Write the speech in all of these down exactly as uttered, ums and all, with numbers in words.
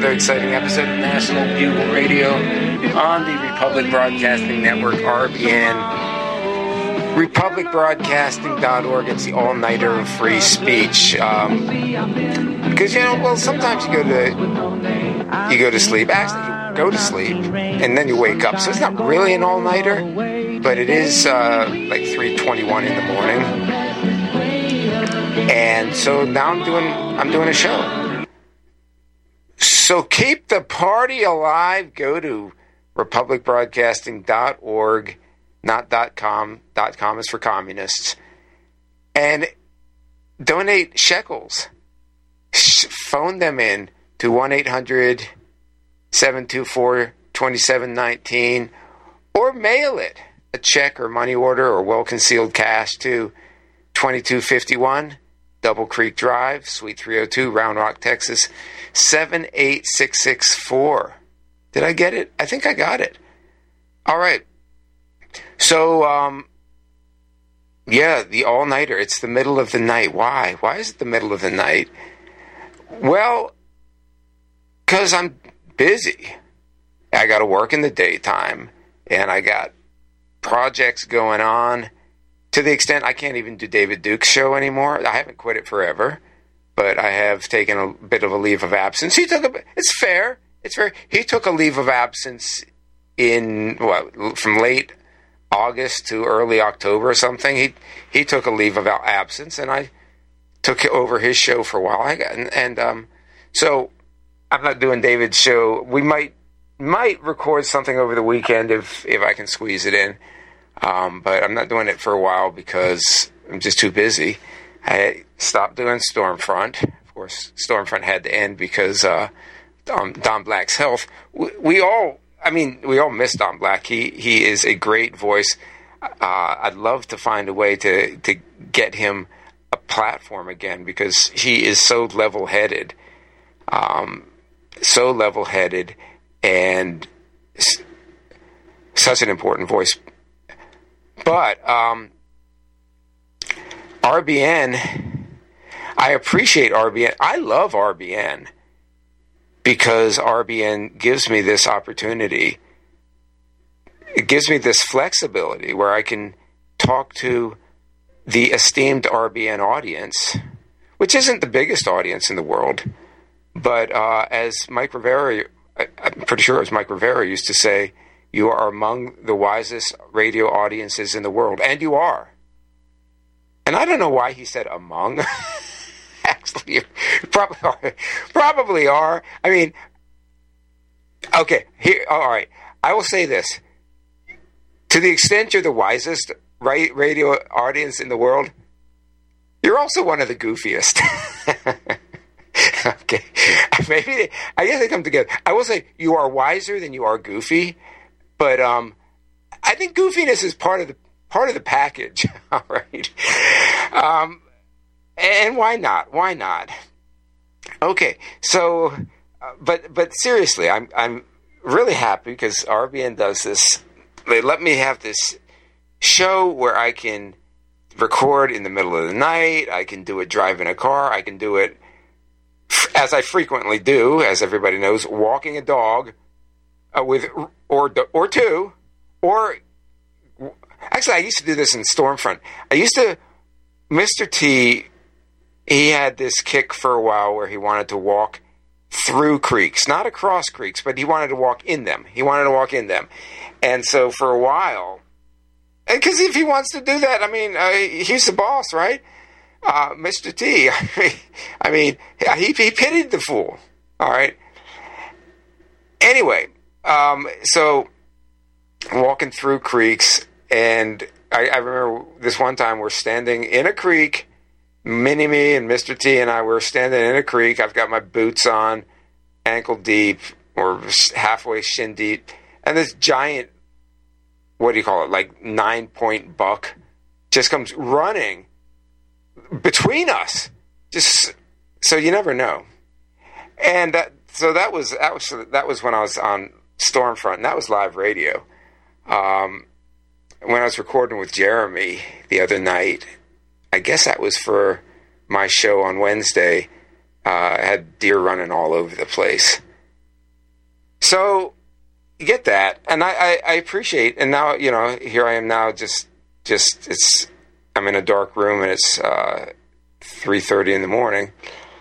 another exciting episode of National Bugle Radio on the Republic Broadcasting Network, R B N, republic broadcasting dot org. It's the all-nighter of free speech. Um, because, you know, well, sometimes you go to you go to sleep. Actually, you go to sleep, and then you wake up. So it's not really an all-nighter, but it is uh, like three twenty-one in the morning. And so now I'm doing I'm doing a show. So keep the party alive. Go to republic broadcasting dot org, not .com. .com is for communists. And donate shekels. Phone them in to one eight hundred seven two four two seven one nine or mail it, a check or money order or well-concealed cash to twenty-two fifty-one Double Creek Drive, Suite three oh two, Round Rock, Texas, seven eight six six four. Did I get it? I think I got it. All right. So, um, yeah, the all-nighter. It's the middle of the night. Why? Why is it the middle of the night? Well, because I'm busy. I got to work in the daytime, and I got projects going on. To the extent I can't even do David Duke's show anymore. I haven't quit it forever, but I have taken a bit of a leave of absence. He took a, it's fair. It's fair. He took a leave of absence in, what, from late August to early October or something. He he took a leave of absence, and I took over his show for a while. I got, and, and um, so I'm not doing David's show. We might might record something over the weekend if if I can squeeze it in. Um, but I'm not doing it for a while because I'm just too busy. I stopped doing Stormfront. Of course, Stormfront had to end because uh, Don, Don Black's health. We, we all, I mean, we all miss Don Black. He he is a great voice. Uh, I'd love to find a way to, to get him a platform again because he is so level-headed, um, so level-headed, and s- such an important voice. But um, R B N, I appreciate R B N. I love R B N because R B N gives me this opportunity. It gives me this flexibility where I can talk to the esteemed R B N audience, which isn't the biggest audience in the world. But uh, as Mike Rivera, I'm pretty sure as Mike Rivera used to say, you are among the wisest radio audiences in the world. And you are. And I don't know why he said among. Actually, you probably are. Probably are. I mean, okay, here, all right. I will say this. To the extent you're the wisest radio audience in the world, you're also one of the goofiest. Okay. Maybe, they, I guess they come together. I will say you are wiser than you are goofy. But um, I think goofiness is part of the part of the package. All right, um, and why not? Why not? Okay, so, uh, but but seriously, I'm I'm really happy because R B N does this. They let me have this show where I can record in the middle of the night. I can do it driving a car. I can do it as I frequently do, as everybody knows, walking a dog. Uh, with or or two, or actually, I used to do this in Stormfront. I used to, Mister T, he had this kick for a while where he wanted to walk through creeks, not across creeks, but he wanted to walk in them. He wanted to walk in them, and so for a while, because if he wants to do that, I mean, uh, he's the boss, right? Uh, Mister T, I mean, he he pitied the fool. All right. Anyway. Um, so, walking through creeks, and I, I remember this one time we're standing in a creek, Mini-Me and Mister T and I were standing in a creek. I've got my boots on, ankle deep, or halfway shin deep, and this giant, what do you call it, like nine-point buck just comes running between us. Just, so you never know. And that, so that was, that was, that was when I was on Stormfront, and that was live radio. Um, when I was recording with Jeremy the other night, I guess that was for my show on Wednesday. Uh, I had deer running all over the place. So you get that, and I, I, I appreciate. And now, you know, here I am now. Just, just it's. I'm in a dark room, and it's uh, three thirty in the morning,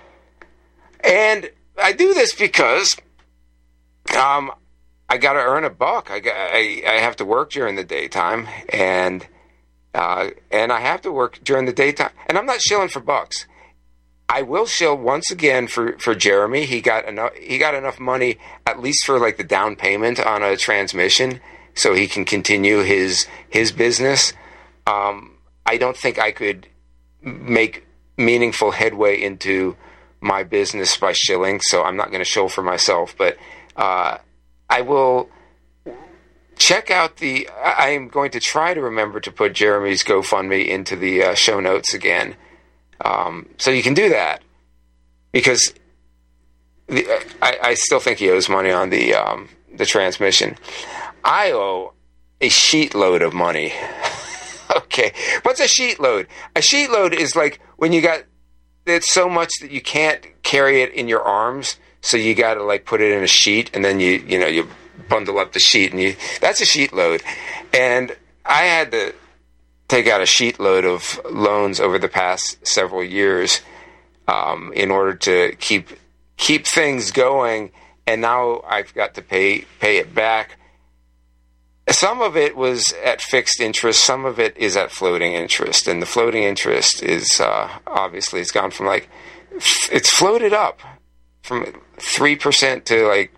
and I do this because um, I got to earn a buck. I, got, I I have to work during the daytime, and uh, and I have to work during the daytime, and I'm not shilling for bucks. I will shill once again for, for Jeremy. He got enough. He got enough money, at least for like the down payment on a transmission, so he can continue his his business. Um, I don't think I could make meaningful headway into my business by shilling, so I'm not going to shill for myself. But uh, I will check out the. I am going to try to remember to put Jeremy's GoFundMe into the uh, show notes again. Um, so you can do that, because the, I, I still think he owes money on the um, the transmission. I owe a sheet load of money. Okay, what's a sheet load? A sheet load is like when you got it's so much that you can't carry it in your arms, so you got to like put it in a sheet, and then you you know you bundle up the sheet, and you that's a sheet load. And I had to take out a sheet load of loans over the past several years um, in order to keep keep things going, and now I've got to pay pay it back. Some of it was at fixed interest, some of it is at floating interest, and the floating interest is uh, obviously it's gone from like it's floated up from three percent to like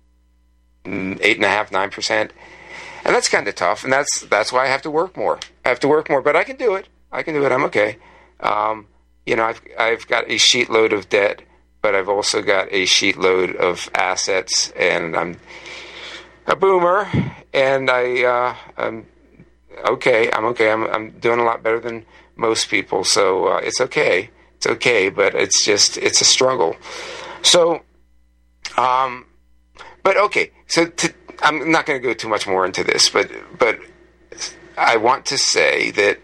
eight and a half, nine percent. And that's kind of tough, and that's that's why I have to work more. I have to work more, but I can do it. I can do it. I'm okay. Um, you know, I've I've got a sheet load of debt, but I've also got a sheet load of assets, and I'm a boomer, and I uh, I'm okay. I'm okay. I'm I'm doing a lot better than most people, so uh, it's okay. It's okay, but it's just it's a struggle. So, um, but okay. So to. I'm not going to go too much more into this, but but I want to say that.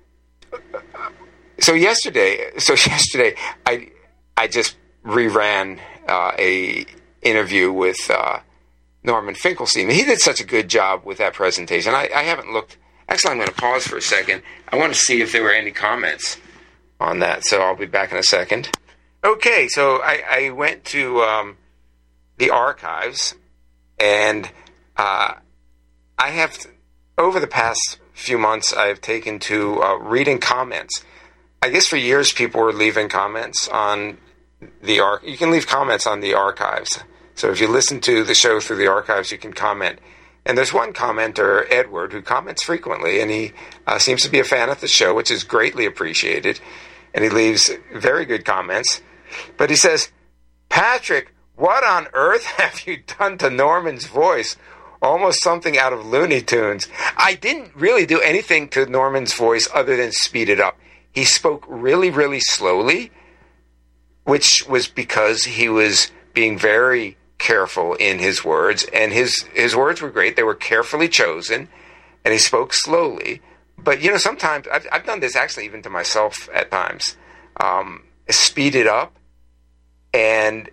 So yesterday, so yesterday, I I just reran uh, a interview with uh, Norman Finkelstein. He did such a good job with that presentation. I, I haven't looked. Actually, I'm going to pause for a second. I want to see if there were any comments on that. So I'll be back in a second. Okay, so I, I went to um, the archives. And uh, I have, over the past few months, I've taken to uh, reading comments. I guess for years people were leaving comments on the arch. You can leave comments on the archives. So if you listen to the show through the archives, you can comment. And there's one commenter, Edward, who comments frequently, and he uh, seems to be a fan of the show, which is greatly appreciated. And he leaves very good comments. But he says, Patrick, what on earth have you done to Norman's voice? Almost something out of Looney Tunes. I didn't really do anything to Norman's voice other than speed it up. He spoke really, really slowly, which was because he was being very careful in his words. And his, his words were great. They were carefully chosen. And he spoke slowly. But, you know, sometimes, I've, I've done this actually even to myself at times. Um, speed it up. And...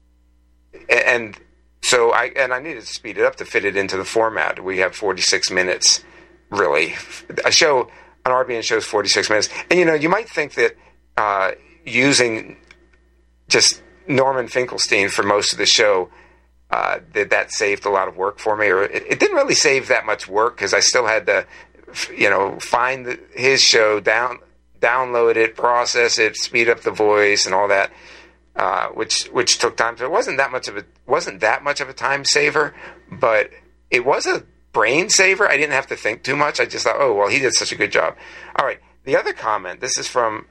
And so I and I needed to speed it up to fit it into the format. We have forty-six minutes, really. A show, an R B N show is forty-six minutes. And, you know, you might think that uh, using just Norman Finkelstein for most of the show, uh, that that saved a lot of work for me. Or it, it didn't really save that much work because I still had to, you know, find the, his show, down, download it, process it, speed up the voice and all that. Uh, which which took time. So it wasn't that much of a wasn't that much of a time saver, but it was a brain saver. I didn't have to think too much. I just thought, oh well, he did such a good job. All right, the other comment. This is from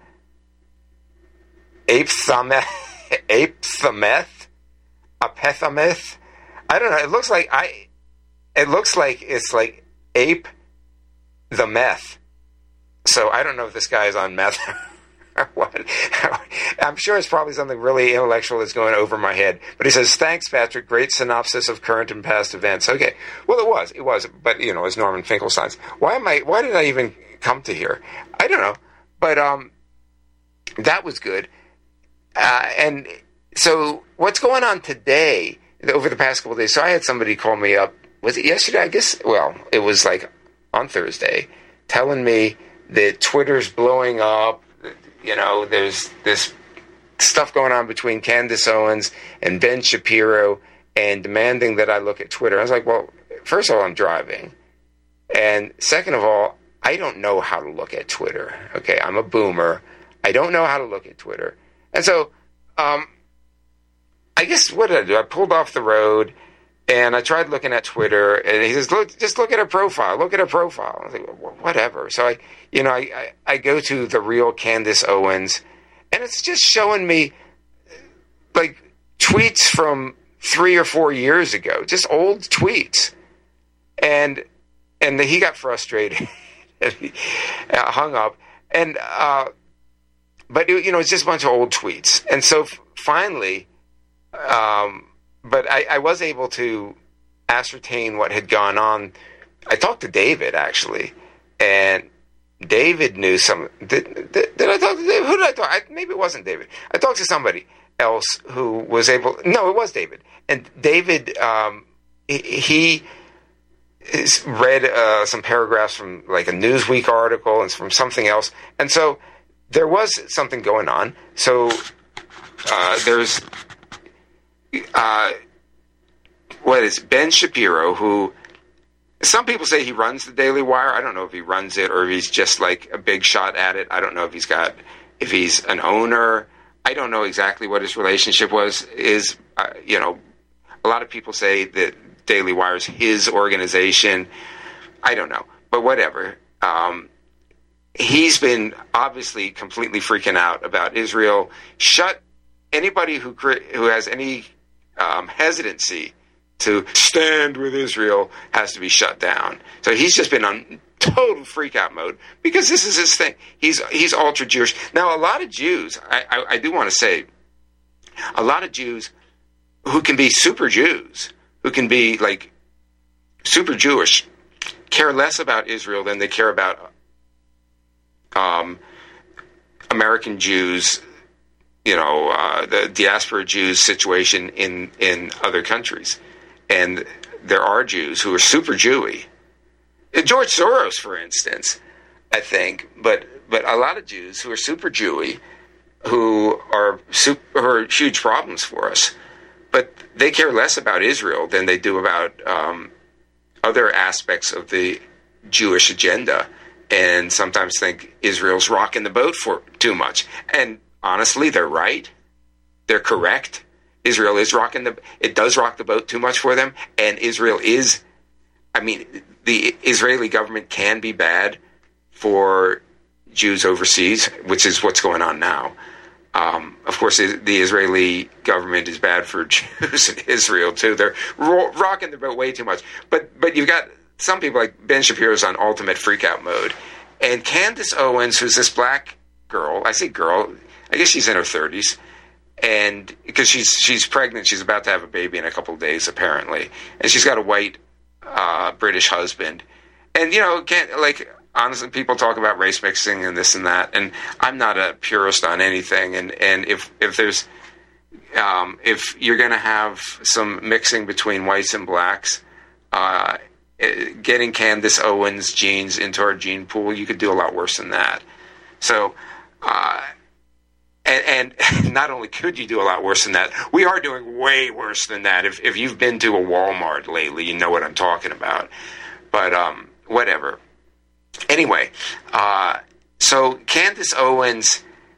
Apethameth, Apethameth, Apethameth. I don't know. It looks like I. It looks like it's like ape the meth. So I don't know if this guy is on meth. What? I'm sure it's probably something really intellectual that's going over my head. But he says, thanks, Patrick. Great synopsis of current and past events. Okay. Well, it was. It was. But, you know, it's Norman Finkelstein's. Why am I, why did I even come to here? I don't know. But um, that was good. Uh, and so what's going on today over the past couple of days. So I had somebody call me up. Was it yesterday? I guess. Well, it was like on Thursday, telling me that Twitter's blowing up. You know, there's this stuff going on between Candace Owens and Ben Shapiro, and demanding that I look at Twitter. I was like, well, first of all, I'm driving. And second of all, I don't know how to look at Twitter. Okay, I'm a boomer. I don't know how to look at Twitter. And so, um, I guess, what did I do? I pulled off the road, and I tried looking at Twitter, and he says, look, just look at her profile. Look at her profile. I was like, well, whatever. So I, you know, I, I, I go to the real Candace Owens, and it's just showing me, like, tweets from three or four years ago, just old tweets. And and he got frustrated and he uh, hung up. And, uh, but, it, you know, it's just a bunch of old tweets. And so f- finally, um, but I, I was able to ascertain what had gone on. I talked to David, actually, and David knew some. Did, did, did I talk to David? Who did I talk? I, maybe it wasn't David. I talked to somebody else who was able. No, it was David. And David, um, he, he read uh, some paragraphs from like a Newsweek article and from something else, and so there was something going on. So uh, there's uh, what is Ben Shapiro, who. Some people say he runs the Daily Wire. I don't know if he runs it or if he's just like a big shot at it. I don't know if he's got, if he's an owner. I don't know exactly what his relationship was. Is uh, you know, a lot of people say that Daily Wire is his organization. I don't know, but whatever. Um, he's been obviously completely freaking out about Israel. Shut anybody who who has any um, hesitancy to stand with Israel has to be shut down. So he's just been on total freak out mode because this is his thing. He's he's ultra Jewish. Now, a lot of Jews, I, I, I do want to say, a lot of Jews who can be super Jews, who can be like super Jewish, care less about Israel than they care about um, American Jews, you know, uh, the diaspora Jews situation in, in other countries. And there are Jews who are super Jewy. George Soros, for instance, I think, but but a lot of Jews who are super Jewy, who are super, who are huge problems for us, but they care less about Israel than they do about um, other aspects of the Jewish agenda, and sometimes think Israel's rocking the boat for too much. And honestly, they're right. They're correct. Israel is rocking the, it does rock the boat too much for them, and Israel is, I mean, the Israeli government can be bad for Jews overseas, which is what's going on now. Um, of course, the Israeli government is bad for Jews in Israel, too. They're ro- rocking the boat way too much. But but you've got some people like Ben Shapiro's on ultimate freakout mode. And Candace Owens, who's this black girl, I say girl, I guess she's in her thirties, and because she's she's pregnant, she's about to have a baby in a couple of days, apparently, and she's got a white uh, British husband, and you know, can't like honestly, people talk about race mixing and this and that, and I'm not a purist on anything, and and if if there's um, if you're going to have some mixing between whites and blacks, uh, getting Candace Owens genes into our gene pool, you could do a lot worse than that. So. Uh, And, and not only could you do a lot worse than that, we are doing way worse than that. If if you've been to a Walmart lately, you know what I'm talking about. But um, whatever. Anyway, uh, so Candace Owens,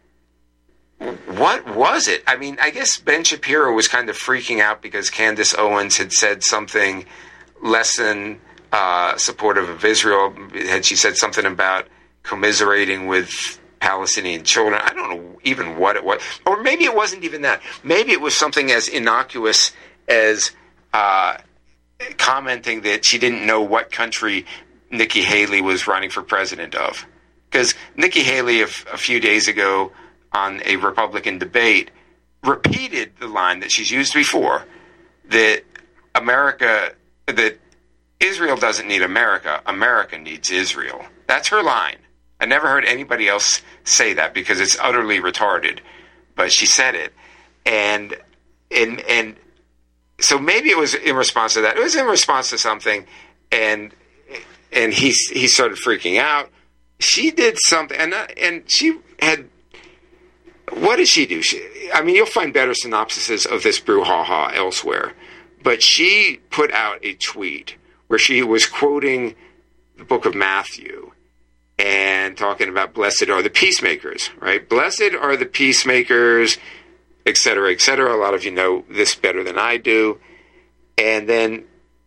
what was it? I mean, I guess Ben Shapiro was kind of freaking out because Candace Owens had said something less than uh, supportive of Israel. Had she said something about commiserating with Palestinian children? I don't know even what it was. Or maybe it wasn't even that. Maybe it was something as innocuous as uh, commenting that she didn't know what country Nikki Haley was running for president of. Because Nikki Haley, a, f- a few days ago on a Republican debate, repeated the line that she's used before, that America, that Israel doesn't need America, America needs Israel. That's her line. I never heard anybody else say that because it's utterly retarded, but she said it, and and and so maybe it was in response to that. It was in response to something, and and he he started freaking out. She did something, and and she had. What did she do? She, I mean, you'll find better synopsises of this brouhaha elsewhere, but she put out a tweet where she was quoting the book of Matthew and talking about blessed are the peacemakers, right? Blessed are the peacemakers, et cetera, et cetera. A lot of you know this better than I do. And then,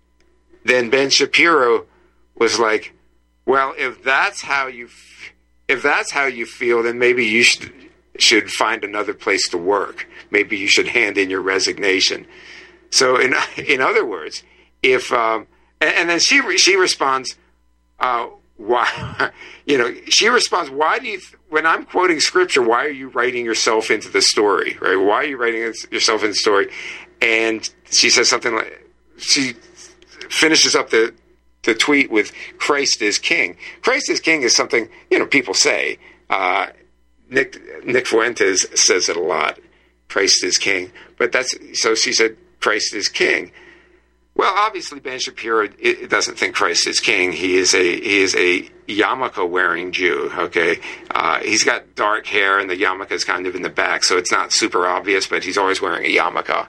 then Ben Shapiro was like, well, if that's how you, if that's how you feel, then maybe you should, should find another place to work. Maybe you should hand in your resignation. So in, in other words, if, um, and, and then she, she responds, uh, why, you know, she responds, why do you, th- when I'm quoting scripture, why are you writing yourself into the story, right? Why are you writing yourself in the story? And she says something like, she finishes up the, the tweet with Christ is King. Christ is King is something, you know, people say. Uh, Nick, Nick Fuentes says it a lot. Christ is King. But that's, so she said, Christ is King. Well, obviously Ben Shapiro it, doesn't think Christ is King. He is a, he is a yarmulke wearing Jew. Okay. Uh, he's got dark hair and the yarmulke is kind of in the back. So it's not super obvious, but he's always wearing a yarmulke.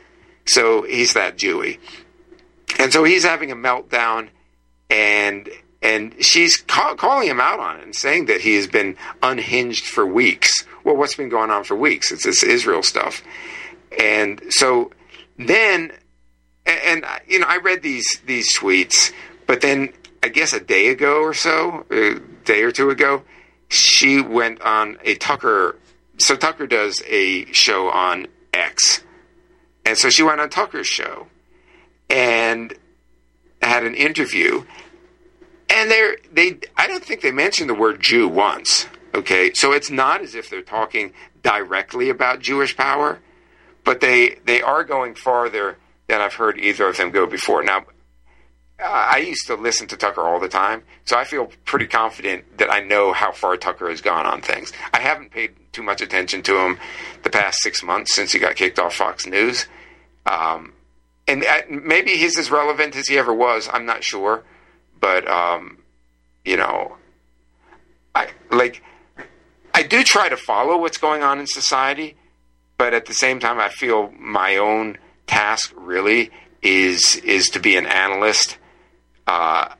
So he's that Jewy. And so he's having a meltdown, and and she's ca- calling him out on it and saying that he has been unhinged for weeks. Well, what's been going on for weeks? It's this Israel stuff. And so then, and, and you know, I read these these tweets, but then I guess a day ago or so, a day or two ago, she went on a Tucker. So Tucker does a show on X. And so she went on Tucker's show and had an interview. And they they I don't think they mentioned the word Jew once. Okay, so it's not as if they're talking directly about Jewish power, but they they are going farther than I've heard either of them go before. Now, I used to listen to Tucker all the time, so I feel pretty confident that I know how far Tucker has gone on things. I haven't paid too much attention to him the past six months since he got kicked off Fox News. Um, and maybe he's as relevant as he ever was. I'm not sure. But, um, you know, I like I do try to follow what's going on in society. But at the same time, I feel my own task really is is to be an analyst. Uh,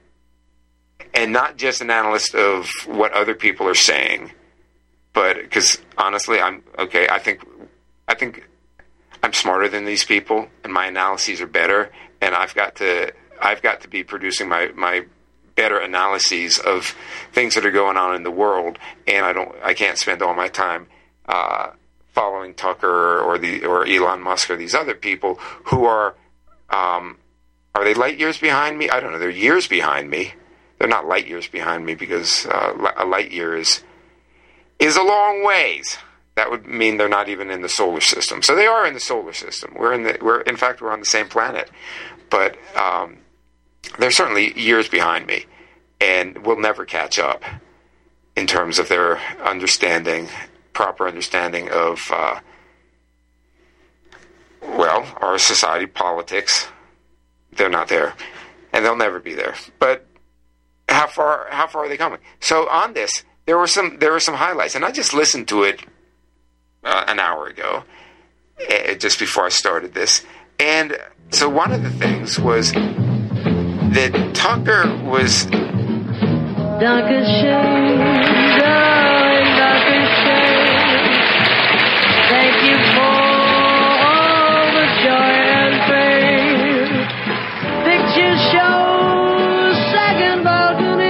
and not just an analyst of what other people are saying. But because honestly, I'm okay. I think I think I'm smarter than these people, and my analyses are better. And I've got to I've got to be producing my, my better analyses of things that are going on in the world. And I don't I can't spend all my time uh, following Tucker or the or Elon Musk or these other people who are um, are they light years behind me? I don't know. They're years behind me. They're not light years behind me because uh, a light year is. is a long ways. That would mean they're not even in the solar system. So they are in the solar system. We're in the we're in fact we're on the same planet, but um, they're certainly years behind me, and will never catch up in terms of their understanding, proper understanding of uh, well, our society, politics. They're not there, and they'll never be there. But how far how far are they coming? So on this. There were some there were some highlights, and I just listened to it uh, an hour ago, uh, just before I started this. And so one of the things was that Tucker was darker shades, darling, darker shades. Thank you for all the joy and pain. Picture shows second balcony.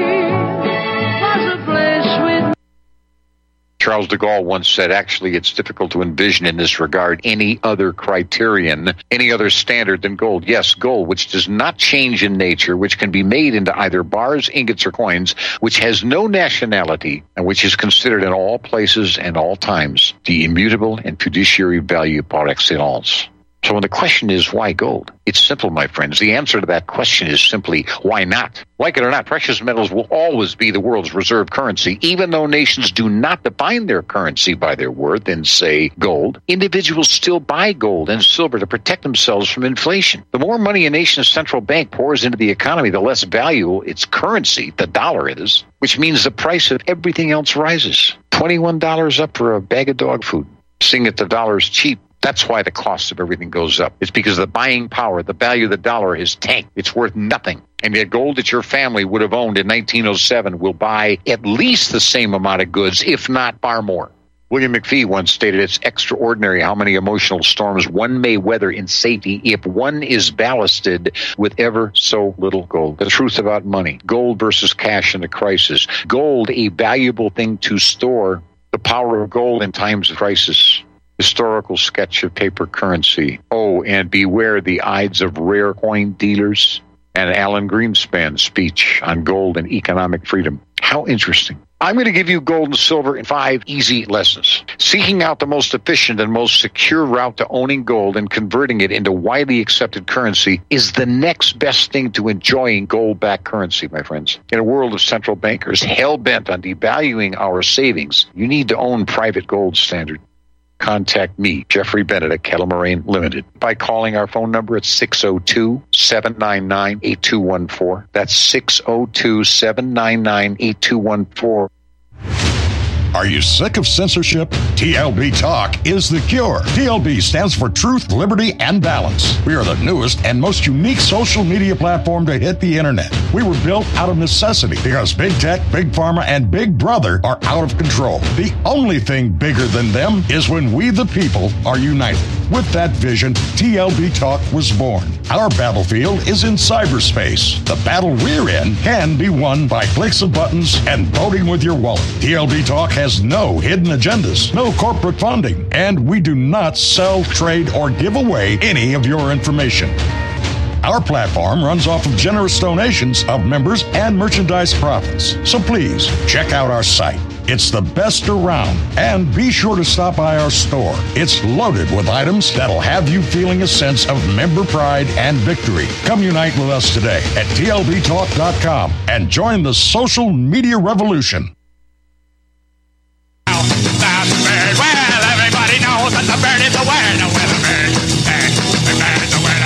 Charles de Gaulle once said, actually, it's difficult to envision in this regard any other criterion, any other standard than gold. Yes, gold, which does not change in nature, which can be made into either bars, ingots, or coins, which has no nationality, and which is considered in all places and all times the immutable and fiduciary value par excellence. So when the question is, why gold? It's simple, my friends. The answer to that question is simply, why not? Like it or not, precious metals will always be the world's reserve currency, even though nations do not define their currency by their worth in, say, gold. Individuals still buy gold and silver to protect themselves from inflation. The more money a nation's central bank pours into the economy, the less valuable its currency, the dollar, is, which means the price of everything else rises. twenty-one dollars up for a bag of dog food. Seeing that the dollar's cheap, that's why the cost of everything goes up. It's because the buying power, the value of the dollar is tanked. It's worth nothing. And yet gold that your family would have owned in nineteen oh seven will buy at least the same amount of goods, if not far more. William McPhee once stated, it's extraordinary how many emotional storms one may weather in safety if one is ballasted with ever so little gold. The truth about money. Gold versus cash in a crisis. Gold, a valuable thing to store. The power of gold in times of crisis. Historical sketch of paper currency. Oh, and beware the Ides of rare coin dealers. And Alan Greenspan's speech on gold and economic freedom. How interesting. I'm going to give you gold and silver in five easy lessons. Seeking out the most efficient and most secure route to owning gold and converting it into widely accepted currency is the next best thing to enjoying gold-backed currency, my friends. In a world of central bankers hell-bent on devaluing our savings, you need to own private gold standard. Contact me, Jeffrey Bennett at Kettle Moraine Limited, by calling our phone number at six oh two, seven nine nine, eight two one four. That's six oh two, seven nine nine, eight two one four. Are you sick of censorship? T L B Talk is the cure. T L B stands for Truth, Liberty, and Balance. We are the newest and most unique social media platform to hit the internet. We were built out of necessity because Big Tech, Big Pharma, and Big Brother are out of control. The only thing bigger than them is when we, the people, are united. With that vision, T L B Talk was born. Our battlefield is in cyberspace. The battle we're in can be won by clicks of buttons and voting with your wallet. T L B Talk has no hidden agendas, no corporate funding, and we do not sell, trade, or give away any of your information. Our platform runs off of generous donations of members and merchandise profits. So please, check out our site. It's the best around. And be sure to stop by our store. It's loaded with items that'll have you feeling a sense of member pride and victory. Come unite with us today at T L B talk dot com and join the social media revolution. That's the bird. Well, everybody knows that the bird is a word. The weather bird. The bird is a word.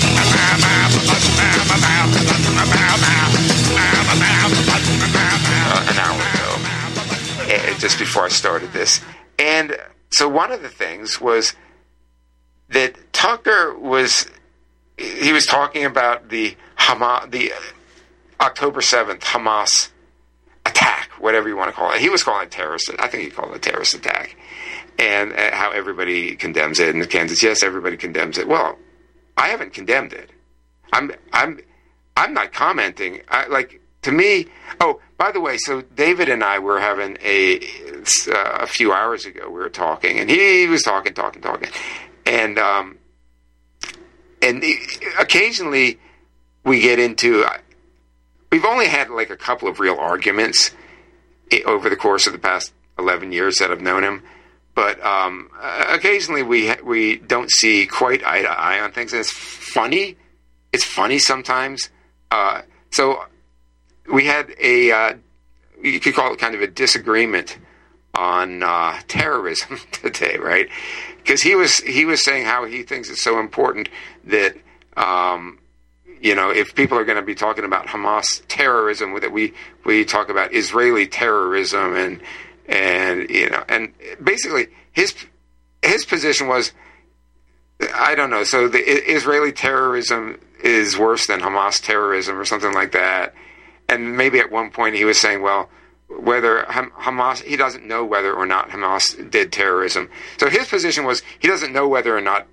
Uh, an hour ago, uh, just before I started this. And so one of the things was that Tucker was, he was talking about the Hamas, the October seventh Hamas attack, whatever you want to call it. He was calling it terrorist. I think he called it a terrorist attack, and uh, how everybody condemns it. In Kansas, yes, everybody condemns it. Well, I haven't condemned it. I'm, I'm, I'm not commenting. I, like to me. Oh, by the way, so David and I were having a uh, a few hours ago. We were talking, and he was talking, talking, talking, and um, and he, occasionally we get into. Uh, We've only had like a couple of real arguments over the course of the past eleven years that I've known him, but um, occasionally we we don't see quite eye to eye on things. And it's funny. It's funny sometimes. Uh, so we had a uh, you could call it kind of a disagreement on uh, terrorism today, right? Because he was he was saying how he thinks it's so important that. Um, You know, if people are going to be talking about Hamas terrorism, that we, we talk about Israeli terrorism, and and you know, and basically his his position was, I don't know. So the Israeli terrorism is worse than Hamas terrorism, or something like that. And maybe at one point he was saying, well, whether Hamas, he doesn't know whether or not Hamas did terrorism. So his position was he doesn't know whether or not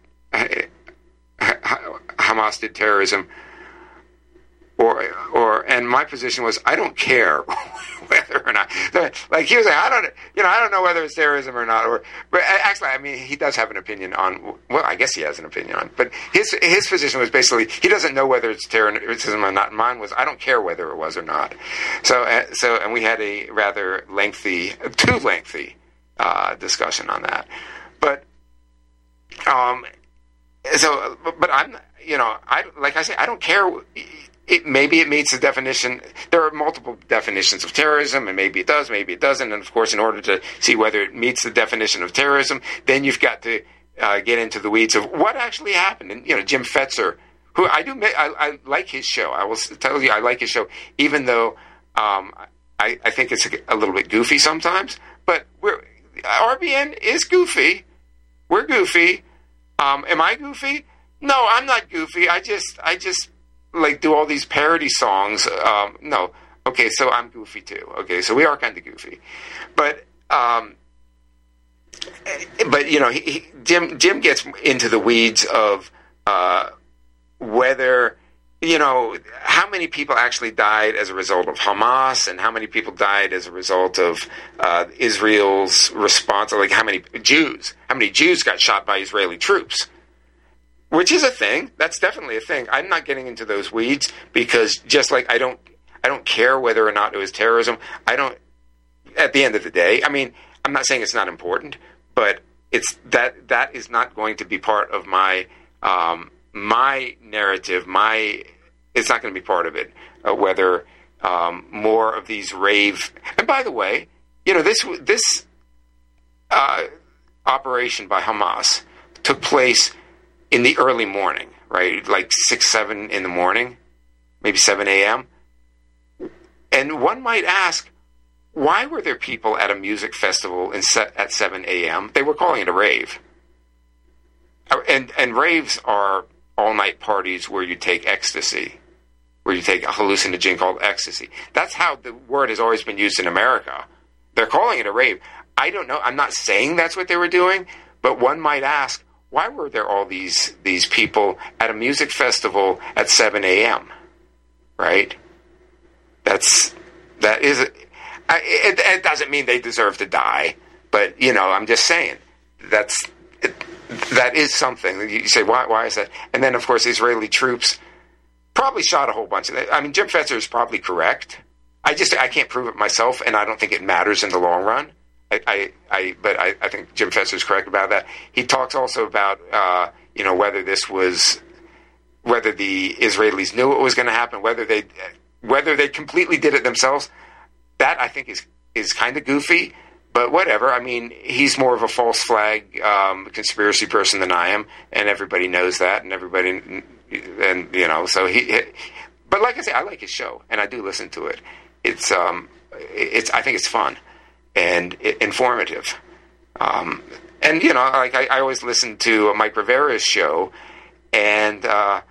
Hamas did terrorism. Or, or, and my position was, I don't care whether or not. Like he was like, I don't, you know, I don't know whether it's terrorism or not. Or, but actually, I mean, he does have an opinion on. Well, I guess he has an opinion on. But his his position was basically he doesn't know whether it's terrorism or not. Mine was I don't care whether it was or not. So, uh, so, and we had a rather lengthy, too lengthy uh, discussion on that. But, um, so, but I'm, you know, I like I say, I don't care. It, maybe it meets the definition. There are multiple definitions of terrorism, and maybe it does, maybe it doesn't. And of course, in order to see whether it meets the definition of terrorism, then you've got to uh, get into the weeds of what actually happened. And you know, Jim Fetzer, who I do, I, I like his show. I will tell you, I like his show, even though um, I, I think it's a, a little bit goofy sometimes. But we're, R B N is goofy. We're goofy. Um, am I goofy? No, I'm not goofy. I just, I just. like do all these parody songs. Um, no. Okay, so I'm goofy too. Okay, so we are kind of goofy. But, um, but you know, he, he, Jim Jim gets into the weeds of uh, whether, you know, how many people actually died as a result of Hamas and how many people died as a result of uh, Israel's response, like how many Jews, how many Jews got shot by Israeli troops. Which is a thing. That's definitely a thing. I'm not getting into those weeds because just like I don't I don't care whether or not it was terrorism. I don't at the end of the day, I mean, I'm not saying it's not important, but it's that that is not going to be part of my um, my narrative, my it's not going to be part of it. Uh, whether um, more of these rave and by the way, you know, this this uh, operation by Hamas took place in the early morning, right? Like six, seven in the morning, maybe seven a.m. And one might ask, why were there people at a music festival in se- at seven a.m.? They were calling it a rave. And, and raves are all-night parties where you take ecstasy, where you take a hallucinogen called ecstasy. That's how the word has always been used in America. They're calling it a rave. I don't know. I'm not saying that's what they were doing, but one might ask, why were there all these these people at a music festival at seven a.m.? Right? That's that is. It, it doesn't mean they deserve to die, but you know, I'm just saying that's it, that is something. You say, why? Why is that? And then, of course, Israeli troops probably shot a whole bunch of. I mean, Jim Fetzer is probably correct. I just I can't prove it myself, and I don't think it matters in the long run. I, I, I, but I, I think Jim Fetzer is correct about that. He talks also about, uh, you know, whether this was, whether the Israelis knew it was going to happen, whether they, whether they completely did it themselves. That I think is is kind of goofy, but whatever. I mean, he's more of a false flag um, conspiracy person than I am, and everybody knows that, and everybody, and you know, so he. But like I say, I like his show, and I do listen to it. It's, um, it's. I think it's fun. And informative, um, and you know, like I, I always listen to Mike Rivera's show, and uh,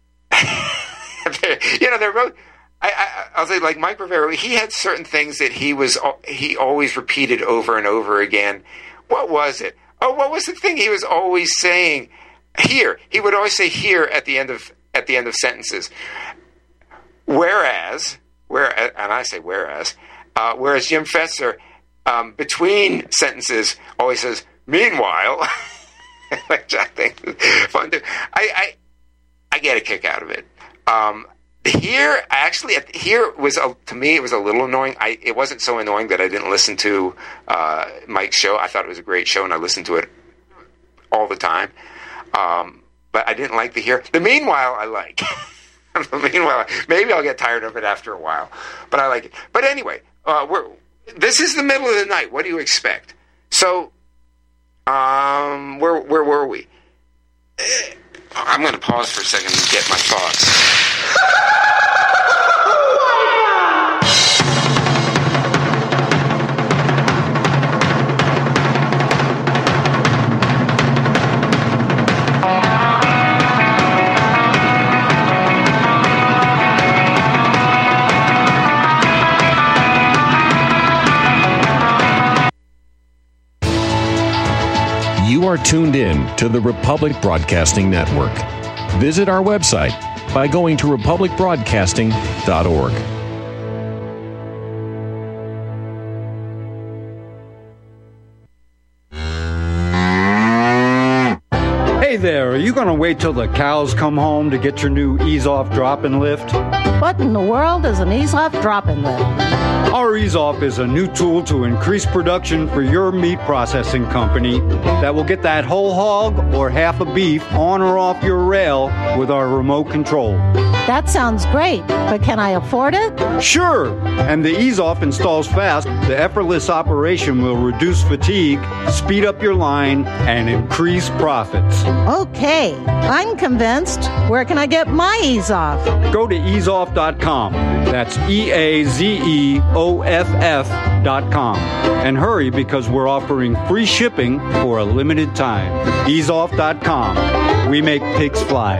you know, they're both. I, I, I'll say, like Mike Rivera, he had certain things that he was he always repeated over and over again. What was it? Oh, what was the thing he was always saying? Here, he would always say "here" at the end of at the end of sentences. Whereas, where, and I say whereas, uh, whereas Jim Fetzer. Um, between sentences, always says, meanwhile, which I think is fun to I, I, I get a kick out of it. Um, here, actually, here was, a, to me, it was a little annoying. I, it wasn't so annoying that I didn't listen to uh, Mike's show. I thought it was a great show, and I listened to it all the time. Um, but I didn't like the here. The meanwhile, I like. the meanwhile, maybe I'll get tired of it after a while, but I like it. But anyway, uh, we're... This is the middle of the night. What do you expect? So, um, where where were we? I'm going to pause for a second and get my thoughts. You are tuned in to the Republic Broadcasting Network. Visit our website by going to republic broadcasting dot org. Hey there, are you going to wait till the cows come home to get your new Ease-Off drop-in lift? What in the world is an Ease-Off drop-in lift? Our Ease-Off is a new tool to increase production for your meat processing company that will get that whole hog or half a beef on or off your rail with our remote control. That sounds great, but can I afford it? Sure! And the Ease-Off installs fast. The effortless operation will reduce fatigue, speed up your line, and increase profits. Okay, I'm convinced. Where can I get my Ease-Off? Go to ease off dot com. That's E A Z E O F F dot com. And hurry, because we're offering free shipping for a limited time. ease off dot com. We make pigs fly.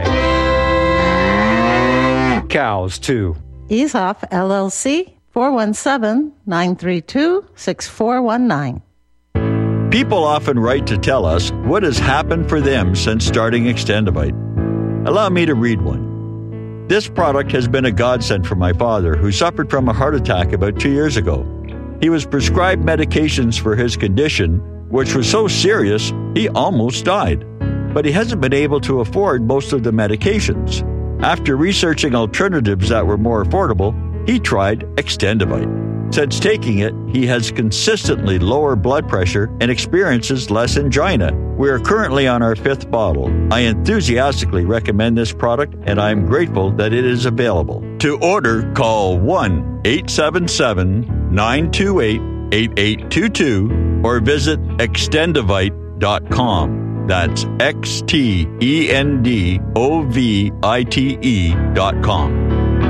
Cows, too. Ease-Off, L L C, four one seven, nine three two, six four one nine. People often write to tell us what has happened for them since starting Extendivite. Allow me to read one. This product has been a godsend for my father, who suffered from a heart attack about two years ago. He was prescribed medications for his condition, which was so serious he almost died. But he hasn't been able to afford most of the medications. After researching alternatives that were more affordable, he tried Extendivite. Since taking it, he has consistently lower blood pressure and experiences less angina. We are currently on our fifth bottle. I enthusiastically recommend this product, and I am grateful that it is available. To order, call one eight seven seven, nine two eight, eight eight two two or visit extendivite dot com. That's X T E N D O V I T E dot com.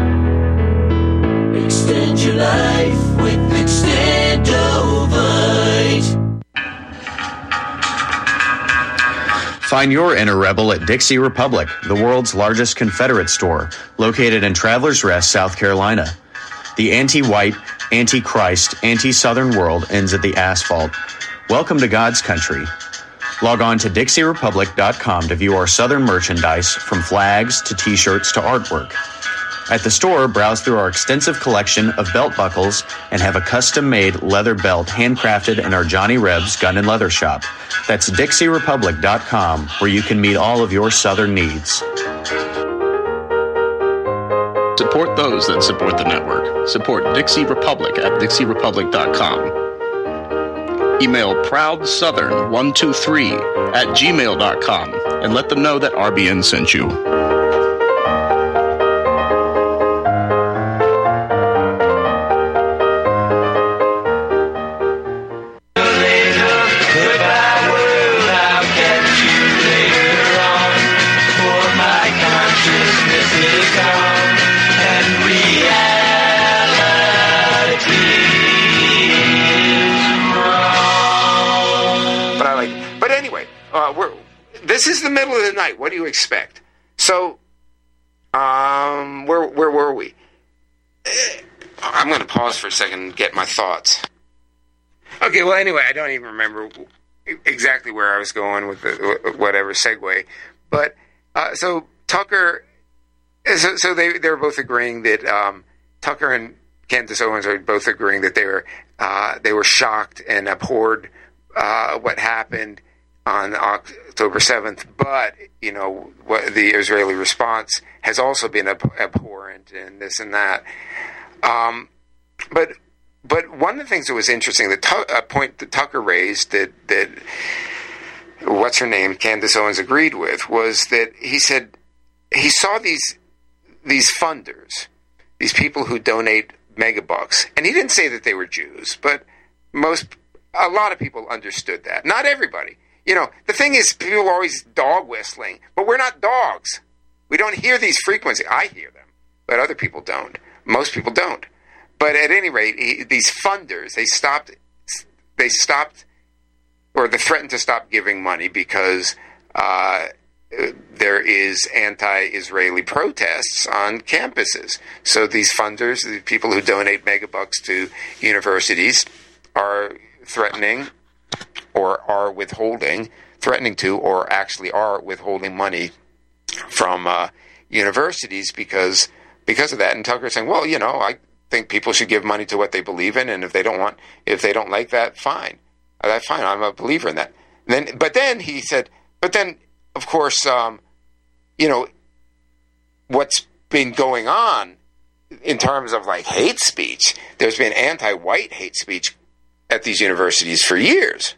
Extend your life with Extendivite. Find your inner rebel at Dixie Republic, the world's largest Confederate store, located in Travelers Rest, South Carolina. The anti-white, anti-Christ, anti-Southern world ends at the asphalt. Welcome to God's country. Log on to Dixie Republic dot com to view our Southern merchandise, from flags to t-shirts to artwork. At the store, browse through our extensive collection of belt buckles and have a custom-made leather belt handcrafted in our Johnny Rebs Gun and Leather Shop. That's Dixie Republic dot com, where you can meet all of your Southern needs. Support those that support the network. Support Dixie Republic at Dixie Republic dot com. Email proud southern one two three at gmail dot com and let them know that R B N sent you. This is the middle of the night. What do you expect? So, um, where where were we? I'm going to pause for a second and get my thoughts. Okay, well, anyway, I don't even remember exactly where I was going with the whatever segue. But, uh, so Tucker, so, so they, they were both agreeing that um, Tucker and Candace Owens are both agreeing that they were, uh, they were shocked and abhorred uh, what happened on October seventh, but, you know, what the Israeli response has also been ab- abhorrent and this and that. Um, but but one of the things that was interesting, the tu- a point that Tucker raised that, that, what's her name, Candace Owens agreed with, was that he said he saw these these funders, these people who donate megabucks, and he didn't say that they were Jews, but most, a lot of people understood that. Not everybody. You know, the thing is, people are always dog whistling, but we're not dogs. We don't hear these frequencies. I hear them, but other people don't. Most people don't. But at any rate, he, these funders, they stopped, they stopped, or they threatened to stop giving money because uh, there is anti-Israeli protests on campuses. So these funders, the people who donate megabucks to universities, are threatening or are withholding, threatening to, or actually are withholding money from uh, universities because because of that. And Tucker's saying, well, you know, I think people should give money to what they believe in, and if they don't want, if they don't like that, fine. That's fine. I'm a believer in that. And then, but then he said, but then of course, um, you know, what's been going on in terms of like hate speech, there's been anti-white hate speech at these universities for years.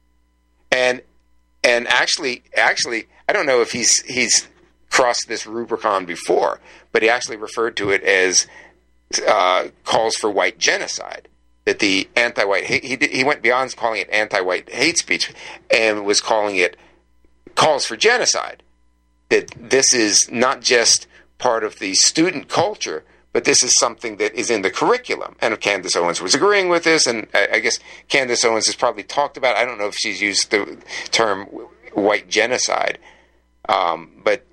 And and actually, actually, I don't know if he's he's crossed this Rubicon before, but he actually referred to it as uh, calls for white genocide. That the anti-white hate, he did, he went beyond calling it anti-white hate speech and was calling it calls for genocide. That this is not just part of the student culture, but this is something that is in the curriculum. And Candace Owens was agreeing with this, and I, I guess Candace Owens has probably talked about, I don't know if she's used the term white genocide, um, but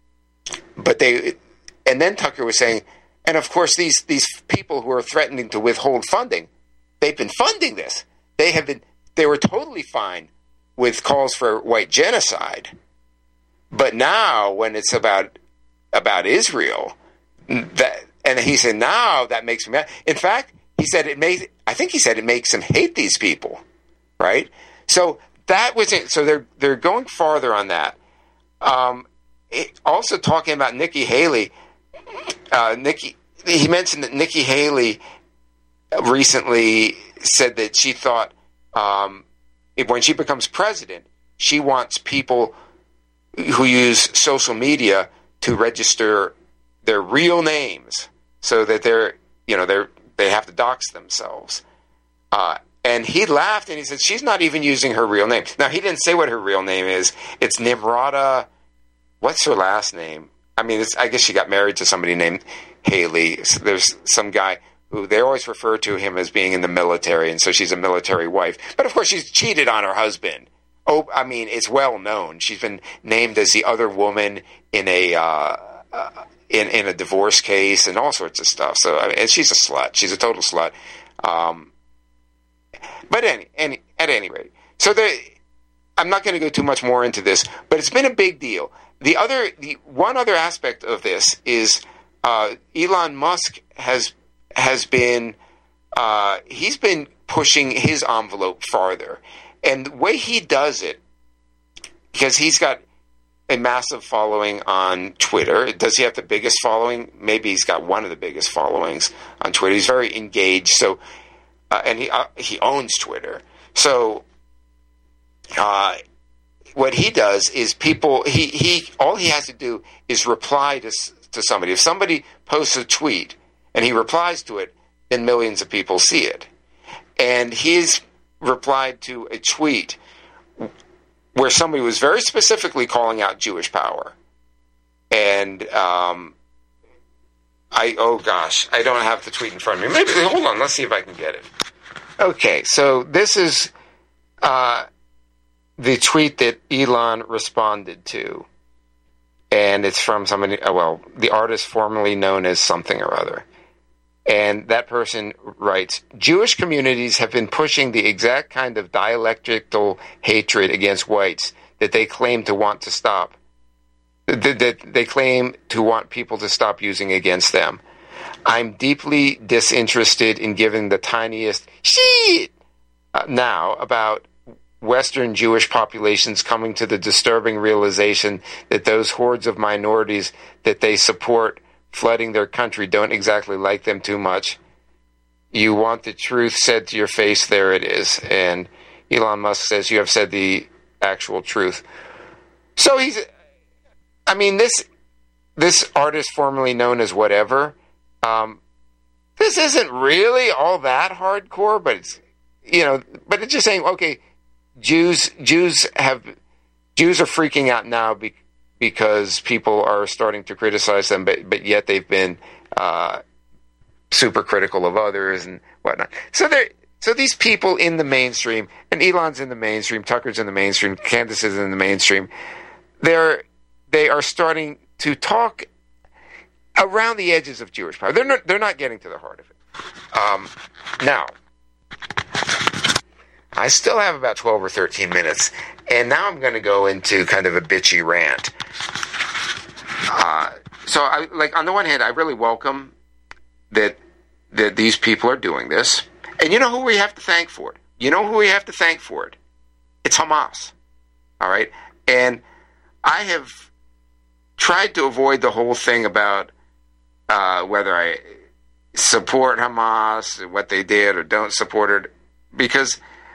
but they, and then Tucker was saying, and of course these these people who are threatening to withhold funding, they've been funding this. They have been, they were totally fine with calls for white genocide, but now when it's about about Israel, that, and he said now that makes me mad. In fact, he said it made, I think he said it makes him hate these people, right? So that was it. So they're they're going farther on that. Um, it, also talking about Nikki Haley, uh, Nikki, he mentioned that Nikki Haley recently said that she thought um, if, when she becomes president, she wants people who use social media to register their real names so that they're, you know, they're, they have to dox themselves. Uh, and he laughed and he said, she's not even using her real name. Now, he didn't say what her real name is. It's Nimrata. What's her last name? I mean, it's, I guess she got married to somebody named Haley. So there's some guy who they always refer to him as being in the military, and so she's a military wife. But of course, she's cheated on her husband. Oh, I mean, it's well known. She's been named as the other woman in a uh, uh, in in a divorce case and all sorts of stuff. So, I mean, and she's a slut. She's a total slut. Um, but any, any at any rate, so there. I'm not going to go too much more into this, but it's been a big deal. The other, the one other aspect of this is uh, Elon Musk has has been uh, he's been pushing his envelope farther, and the way he does it, because he's got a massive following on Twitter. Does he have the biggest following? Maybe he's got one of the biggest followings on Twitter. He's very engaged, so uh, and he uh, he owns Twitter. So uh, what he does is people he he all he has to do is reply to to somebody. If somebody posts a tweet and he replies to it, then millions of people see it. And he's replied to a tweet where somebody was very specifically calling out Jewish power. And um, I, oh gosh, I don't have the tweet in front of me. Maybe, hold on, let's see if I can get it. Okay, so this is uh, the tweet that Elon responded to. And it's from somebody, well, the artist formerly known as something or other. And that person writes, Jewish communities have been pushing the exact kind of dialectical hatred against whites that they claim to want to stop, that, that they claim to want people to stop using against them. I'm deeply disinterested in giving the tiniest shit uh, now about Western Jewish populations coming to the disturbing realization that those hordes of minorities that they support flooding their country don't exactly like them too much. You want the truth said to your face, there it is. And Elon Musk says, you have said the actual truth. So he's, I mean, this this artist formerly known as whatever, um, this isn't really all that hardcore, but it's, you know, but it's just saying, okay, Jews Jews have Jews are freaking out now because because people are starting to criticize them, but but yet they've been uh, super critical of others and whatnot. So they so these people in the mainstream, and Elon's in the mainstream, Tucker's in the mainstream, Candace is in the mainstream. They're they are starting to talk around the edges of Jewish power. They're not they're not getting to the heart of it. Um, now, I still have about twelve or thirteen minutes, and now I'm going to go into kind of a bitchy rant. Uh, so, I, like, on the one hand, I really welcome that that these people are doing this. And you know who we have to thank for it? You know who we have to thank for it? It's Hamas. All right? And I have tried to avoid the whole thing about uh, whether I support Hamas, what they did, or don't support it, because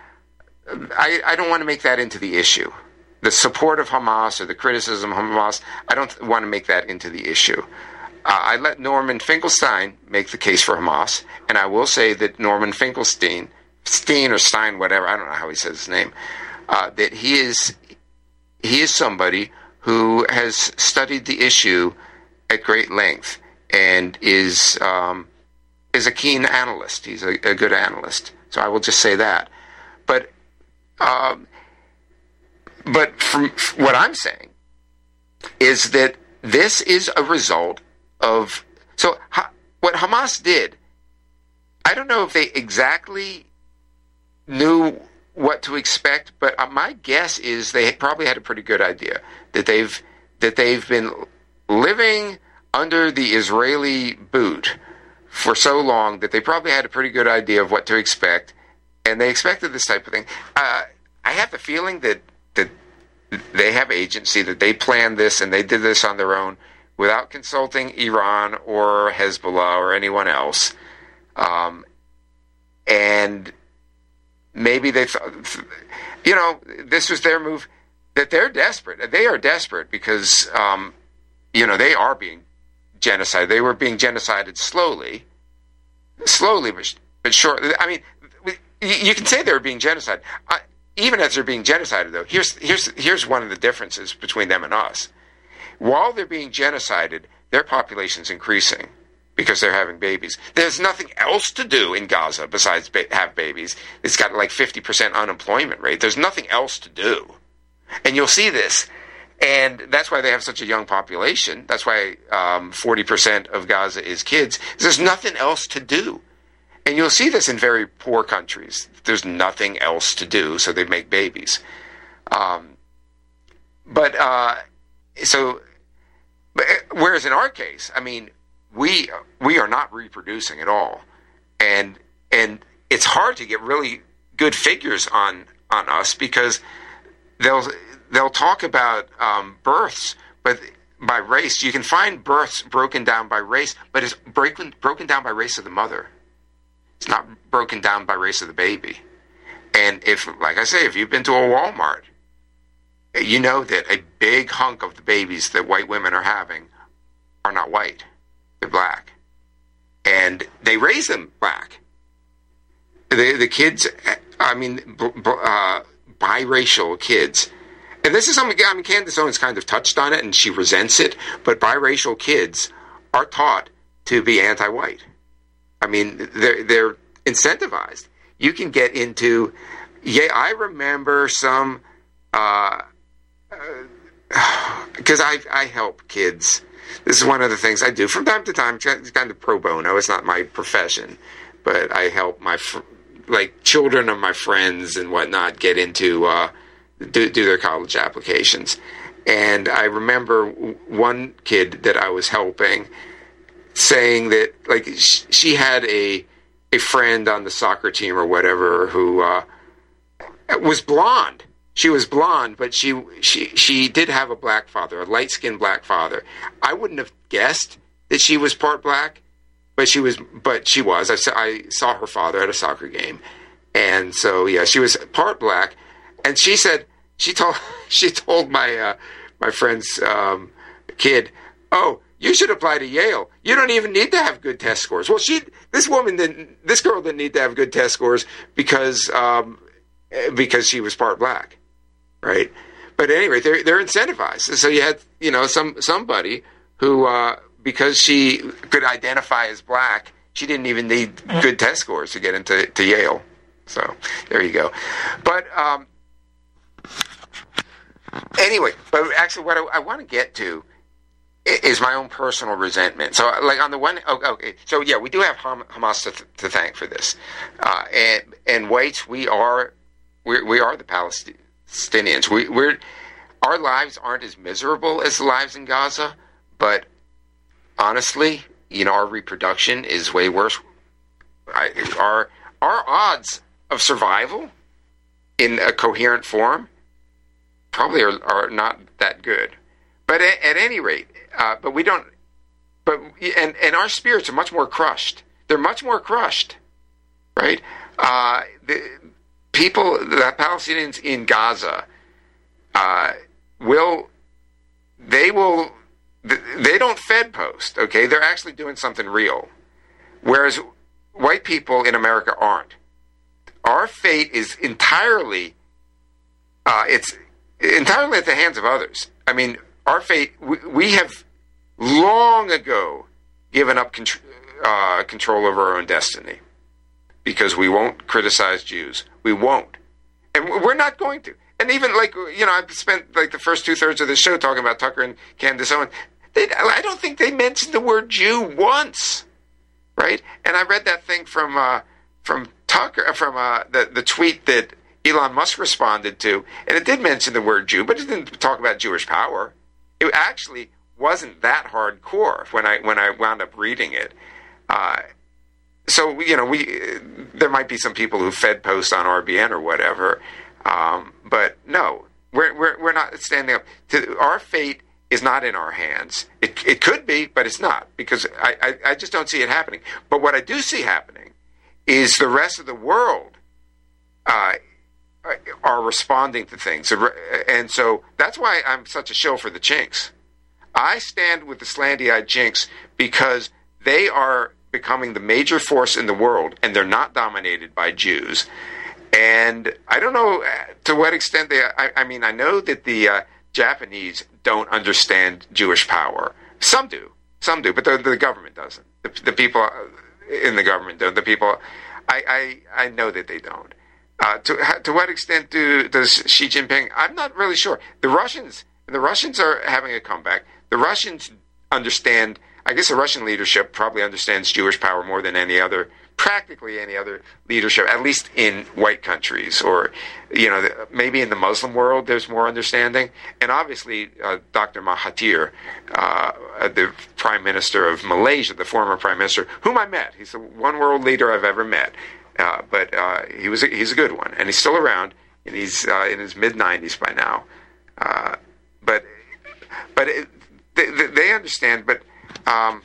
I, I don't want to make that into the issue. The support of Hamas or the criticism of Hamas, I don't want to make that into the issue. Uh, I let Norman Finkelstein make the case for Hamas, and I will say that Norman Finkelstein, Steen or Stein, whatever, I don't know how he says his name, uh, that he is he is somebody who has studied the issue at great length and is um, is a keen analyst. He's a, a good analyst. So I will just say that. But um, but from what I'm saying is that this is a result of so ha, what Hamas did. I don't know if they exactly knew what to expect, but my guess is they probably had a pretty good idea that they've that they've been living under the Israeli boot for so long that they probably had a pretty good idea of what to expect, and they expected this type of thing. Uh, I have the feeling that that they have agency, that they planned this and they did this on their own without consulting Iran or Hezbollah or anyone else, um, and maybe they thought, you know, this was their move, that they're desperate. They are desperate because, um, you know, they are being genocided. They were being genocided slowly, slowly, but, but short. I mean, you can say they were being genocided. I, even as they're being genocided, though, here's, here's, here's one of the differences between them and us. While they're being genocided, their population's increasing because they're having babies. There's nothing else to do in Gaza besides ba- have babies. It's got like fifty percent unemployment rate. There's nothing else to do. And you'll see this. And that's why they have such a young population. That's why um, forty percent of Gaza is kids. There's nothing else to do. And you'll see this in very poor countries. There's nothing else to do, so they make babies. Um, but, uh, so, but, whereas in our case, I mean, we we are not reproducing at all. And and it's hard to get really good figures on, on us because they'll they'll talk about um, births, but by race. You can find births broken down by race, but it's broken broken down by race of the mother. It's not broken down by race of the baby. And if, like I say, if you've been to a Walmart, you know that a big hunk of the babies that white women are having are not white. They're black. And they raise them black. The, the kids, I mean, b- b- uh, biracial kids. And this is something, I mean, Candace Owens kind of touched on it, and she resents it, but biracial kids are taught to be anti-white. I mean, they're, they're incentivized. You can get into, yeah, I remember some, uh, because uh, I, I help kids. This is one of the things I do from time to time. It's kind of pro bono. It's not my profession, but I help my, fr- like, children of my friends and whatnot get into, uh, do, do their college applications. And I remember one kid that I was helping saying that, like, sh- she had a a friend on the soccer team or whatever who uh, was blonde. She was blonde, but she she she did have a black father, a light-skinned black father. I wouldn't have guessed that she was part black, but she was. But she was. I saw, I saw her father at a soccer game, and so yeah, she was part black. And she said she told she told my uh, my friend's um, kid, "Oh, you should apply to Yale. You don't even need to have good test scores." Well, she this woman didn't. This girl didn't need to have good test scores because um, because she was part black. Right, but anyway, they're they're incentivized. So you had you know some somebody who uh, because she could identify as black, she didn't even need good test scores to get into to Yale. So there you go. But um, anyway, but actually, what I, I want to get to is my own personal resentment. So, like on the one, okay, so yeah, we do have Hamas to, to thank for this, uh, and and whites, we are we we are the Palestinians. Palestinians. We, we're our lives aren't as miserable as the lives in Gaza, but honestly, you know, our reproduction is way worse. I, our our odds of survival in a coherent form probably are, are not that good. But at, at any rate, uh, but we don't. But and and our spirits are much more crushed. They're much more crushed, right? Uh, the people, the Palestinians in Gaza, uh, will they will they don't Fed post. Okay, they're actually doing something real, whereas white people in America aren't. Our fate is entirely uh, it's entirely at the hands of others. I mean, our fate. We, we have long ago given up contr- uh, control over our own destiny because we won't criticize Jews. We won't. And we're not going to. And even like, you know, I've spent like the first two thirds of the show talking about Tucker and Candace Owens. They, I don't think they mentioned the word Jew once, right? And I read that thing from uh, from Tucker, from uh, the, the tweet that Elon Musk responded to, and it did mention the word Jew, but it didn't talk about Jewish power. It actually wasn't that hardcore when I when I wound up reading it. Uh, so you know, we there might be some people who Fed post on R B N or whatever, um, but no, we're we're we're not standing up. To, our fate is not in our hands. It it could be, but it's not, because I, I I just don't see it happening. But what I do see happening is the rest of the world uh, are responding to things, and so that's why I'm such a shill for the Chinks. I stand with the slanty-eyed Chinks because they are becoming the major force in the world, and they're not dominated by Jews. And I don't know to what extent they. I, I mean, I know that the uh, Japanese don't understand Jewish power. Some do, some do, but the, the government doesn't. The, the people in the government don't. The people, I, I, I know that they don't. Uh, to to what extent do does Xi Jinping? I'm not really sure. The Russians, the Russians are having a comeback. The Russians understand, I guess the Russian leadership probably understands Jewish power more than any other, practically any other leadership, at least in white countries, or, you know, maybe in the Muslim world there's more understanding. And obviously uh, Doctor Mahathir, uh, the Prime Minister of Malaysia, the former Prime Minister, whom I met. He's the one world leader I've ever met. Uh, but uh, he was a, he's a good one, and he's still around, and he's uh, in his mid nineties by now. Uh, but but it, They, they understand, but um,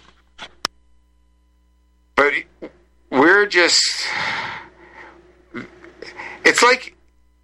but we're just. It's like,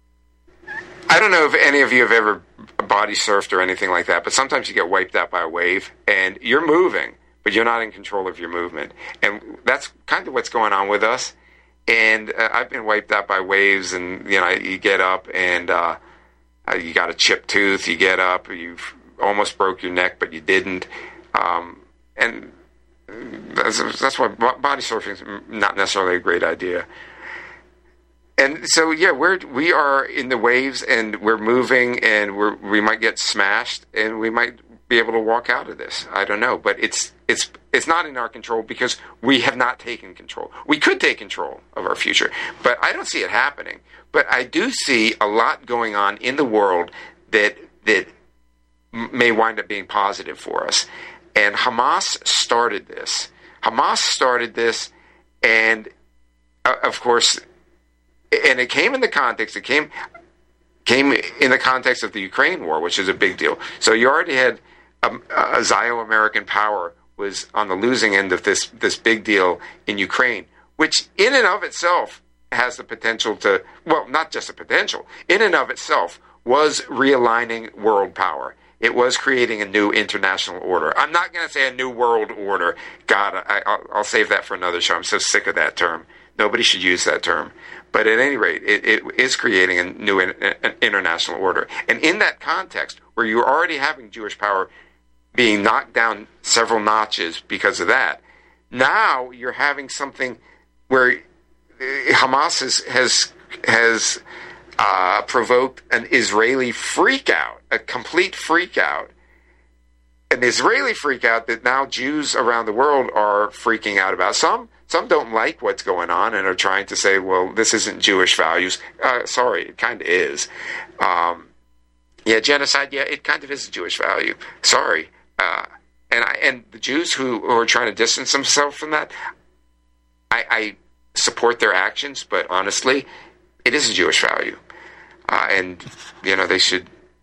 I don't know if any of you have ever body surfed or anything like that, but sometimes you get wiped out by a wave, and you're moving, but you're not in control of your movement, and that's kind of what's going on with us. And uh, I've been wiped out by waves, and you know, you get up, and uh, you got a chipped tooth. You get up, you've almost broke your neck, but you didn't. Um, and that's, that's why body surfing is not necessarily a great idea. And so, yeah, we're we are in the waves, and we're moving, and we're we might get smashed, and we might be able to walk out of this. I don't know, but it's it's it's not in our control because we have not taken control. We could take control of our future, but I don't see it happening. But I do see a lot going on in the world that that. may wind up being positive for us. And Hamas started this. Hamas started this, and uh, of course, and it came in the context, it came came in the context of the Ukraine war, which is a big deal. So you already had um, a Zio-American power was on the losing end of this, this big deal in Ukraine, which in and of itself has the potential to, well, not just the potential, in and of itself was realigning world power. It was creating a new international order. I'm not going to say a new world order. God, I, I'll, I'll save that for another show. I'm so sick of that term. Nobody should use that term. But at any rate, it, it is creating a new in, an international order. And in that context, where you're already having Jewish power being knocked down several notches because of that, now you're having something where Hamas has has, has uh, provoked an Israeli freakout. A complete freak out, an Israeli freak out that now Jews around the world are freaking out about. Some some don't like what's going on and are trying to say, well, this isn't Jewish values. Uh, sorry, it kind of is. Um, yeah, genocide, yeah, it kind of is a Jewish value. Sorry. Uh, and I, and the Jews who, who are trying to distance themselves from that, I, I support their actions, but honestly, it is a Jewish value. Uh, and, you know, they should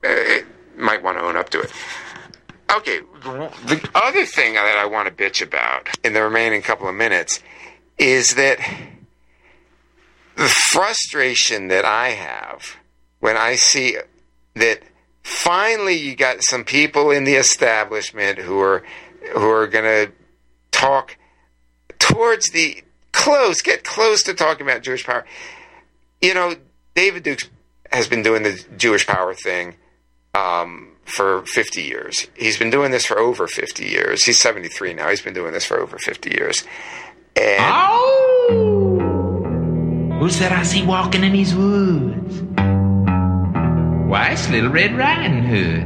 uh, might want to own up to it. Okay, the other thing that I want to bitch about in the remaining couple of minutes is that the frustration that I have when I see that finally you got some people in the establishment who are who are going to talk towards the close, get close to talking about Jewish power. You know, David Duke has been doing the Jewish power thing um, for fifty years. He's been doing this for over fifty years. He's seventy-three now. He's been doing this for over fifty years. And oh! Who's that I see walking in these woods? Why, it's Little Red Riding Hood.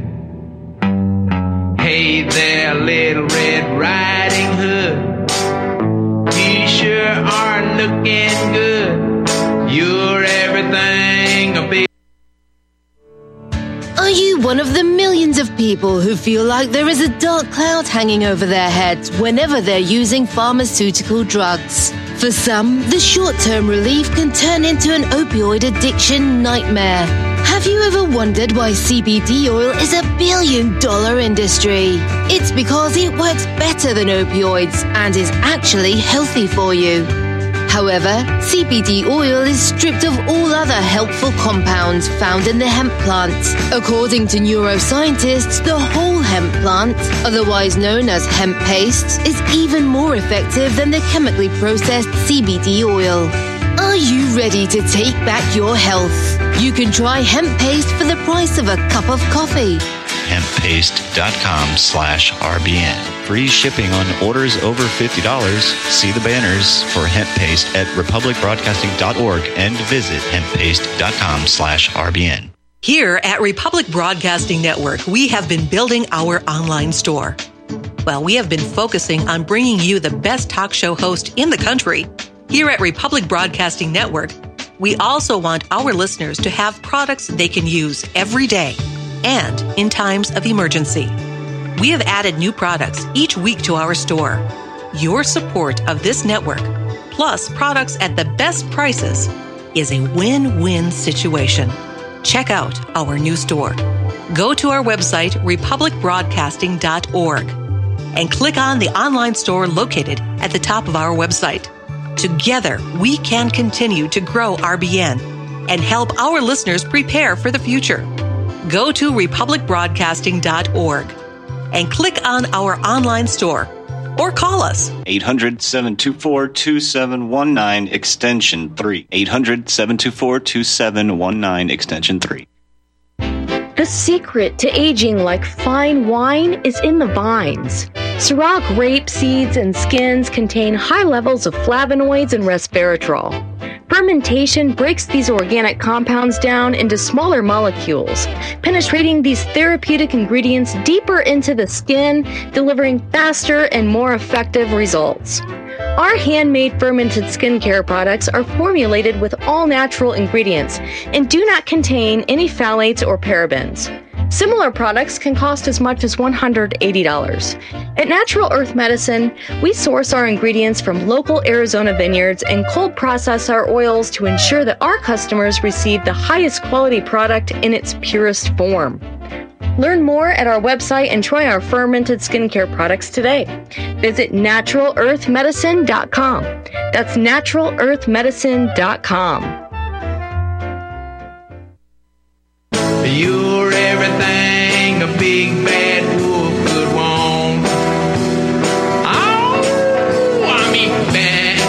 Hey there, Little Red Riding Hood. You sure are looking good. You're everything a big... Are you one of the millions of people who feel like there is a dark cloud hanging over their heads whenever they're using pharmaceutical drugs? For some, the short-term relief can turn into an opioid addiction nightmare. Have you ever wondered why C B D oil is a billion-dollar industry? It's because it works better than opioids and is actually healthy for you. However, C B D oil is stripped of all other helpful compounds found in the hemp plant. According to neuroscientists, the whole hemp plant, otherwise known as hemp paste, is even more effective than the chemically processed C B D oil. Are you ready to take back your health? You can try hemp paste for the price of a cup of coffee. hemppaste.com slash RBN. Free shipping on orders over fifty dollars. See the banners for hemp paste at republic broadcasting dot org and visit hemppaste.com slash RBN. Here at Republic Broadcasting Network, we have been building our online store. Well, we have been focusing on bringing you the best talk show host in the country. Here at Republic Broadcasting Network, we also want our listeners to have products they can use every day and in times of emergency. We have added new products each week to our store. Your support of this network, plus products at the best prices, is a win-win situation. Check out our new store. Go to our website, republic broadcasting dot org, and click on the online store located at the top of our website. Together, we can continue to grow R B N and help our listeners prepare for the future. Go to republic broadcasting dot org and click on our online store or call us. eight hundred, seven two four, two seven one nine, extension three. eight hundred, seven two four, two seven one nine, extension three. The secret to aging like fine wine is in the vines. Syrah grape seeds and skins contain high levels of flavonoids and resveratrol. Fermentation breaks these organic compounds down into smaller molecules, penetrating these therapeutic ingredients deeper into the skin, delivering faster and more effective results. Our handmade fermented skincare products are formulated with all natural ingredients and do not contain any phthalates or parabens. Similar products can cost as much as one hundred eighty dollars. At Natural Earth Medicine, we source our ingredients from local Arizona vineyards and cold process our oils to ensure that our customers receive the highest quality product in its purest form. Learn more at our website and try our fermented skincare products today. Visit natural earth medicine dot com. That's natural earth medicine dot com. You're everything a big bad wolf could want. Oh, I mean bad.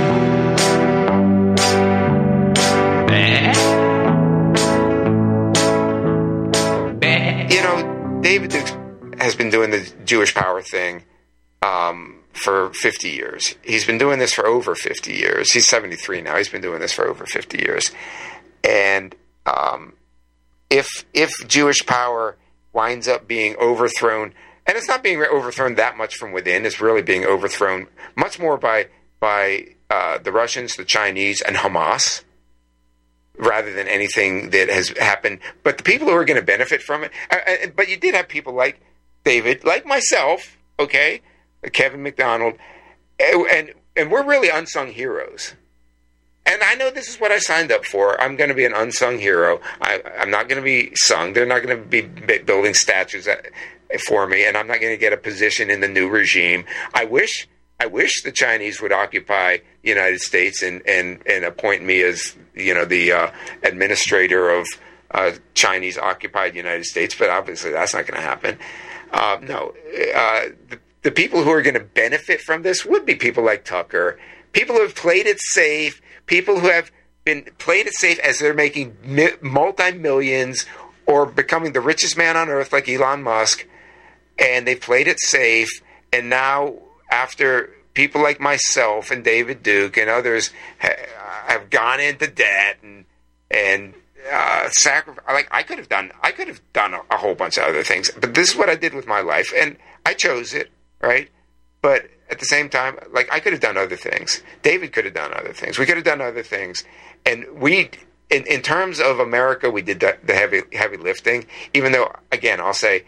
Bad. Bad. You know, David Duke has been doing the Jewish power thing um, for fifty years. He's been doing this for over fifty years. He's seventy-three now. He's been doing this for over fifty years. And um, if if Jewish power winds up being overthrown, and it's not being overthrown that much from within, it's really being overthrown much more by by uh, the Russians, the Chinese, and Hamas, rather than anything that has happened. But the people who are going to benefit from it, uh, but you did have people like David, like myself, okay, Kevin McDonald, and and we're really unsung heroes. And I know this is what I signed up for. I'm going to be an unsung hero. I, I'm not going to be sung. They're not going to be building statues for me, and I'm not going to get a position in the new regime. I wish I wish the Chinese would occupy the United States and, and, and appoint me as, you know, the uh, administrator of uh, Chinese-occupied United States, but obviously that's not going to happen. Uh, no, uh, the, the people who are going to benefit from this would be people like Tucker, people who have played it safe, people who have been played it safe as they're making mi- multi-millions or becoming the richest man on earth like Elon Musk, and they've played it safe, and now after people like myself and David Duke and others ha- have gone into debt and and uh, sacrifice, like I could have done, I could have done a, a whole bunch of other things, but this is what I did with my life, and I chose it, right? But at the same time, like I could have done other things. David could have done other things. We could have done other things, and we, in in terms of America, we did the, the heavy heavy lifting. Even though, again, I'll say.